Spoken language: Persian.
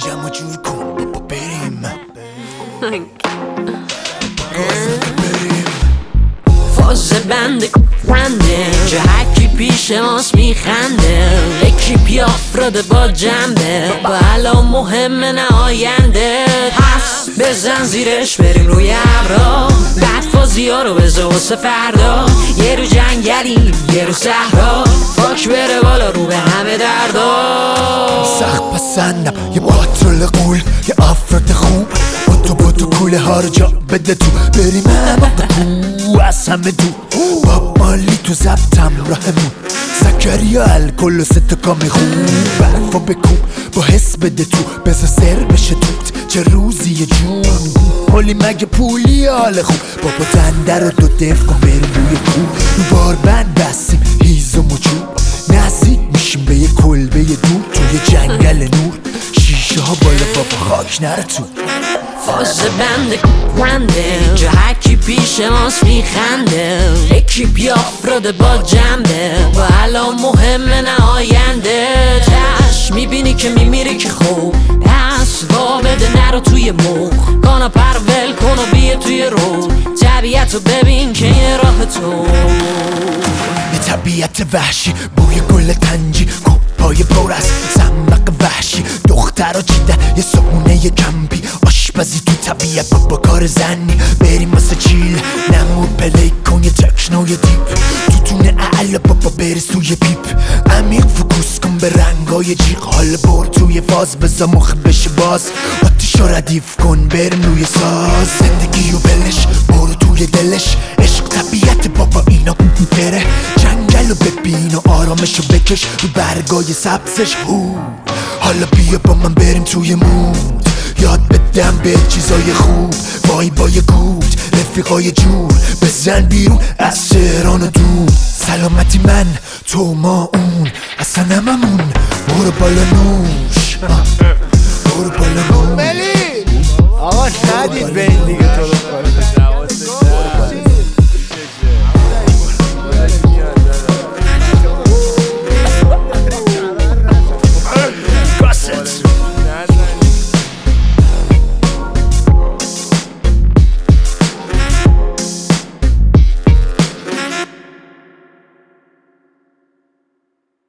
جمع جور کن بابا بریم فاز بنده جا هرکی پیش ماست میخنده اکیپی افراد با جنبه با الان مهمه نه آینده هست بزن زیرش بریم روی ابرا بعد فازی ها رو بزا واسه فردا یه رو جنگلیم یه رو صحرا فاک بره بالا رو به همه دردا سخت پسندم یه پاترول قول یه افراد خوب با تو کوله ها رو جا بده تو بریم همه کو از همه دو با مالی تو زبطم راهمون زکریا الکل و ستکا میخون برفا بکن با حس بده تو بزا سر بشه توت چه روزی یه جون حالی مگه پولی حال خوب بابا دنده رو دو دف کن بریم روی کو رو بار بند بستیم هیز و مچوب نزدیک میشیم به یه کلبه یه دور توی جنگل نور شیشه ها بالا بابا خاک نره تو فاز بنده جا هرکی پیش ماست میخنده اکیپی افراد با جنبه با الان مهمه نه آینده تش میبینی که میمیری که خوب پس وا بده نرو توی موق کانا پرول کن و بیا توی رو طبیعت رو ببین که یه راه تو یه طبیعت وحشی بوی گل تنجی پای پر از زنبق وحشی دختر و چیده یه صبونه یه کمپی آشپزی تو طبیعت با کار زنی بریم واسه چیل نمور پلی کن یه تکنو یه دیپ تو تونه اعلا بابا برس توی پیپ عمیق فکوس کن به رنگای جیغ حال بر توی فاز بزا مخ بشه باز آتیشو ردیف کن بریم روی ساز زندگی و بلش برو توی دلش عشق طبیعت بابا اینا بره جنگل و ببین و آرامشو بکش رو برگای سبزش حالا بیا با من بریم توی مود یاد بدم به چیزای خوب وای با یه گوت رفیقای جور بزن بیرون از شهران و دور سلامتی من تو ما اون اصلا هممون برو بالا نوش برو بالا نوش آقا ندید به این دیگه تو رو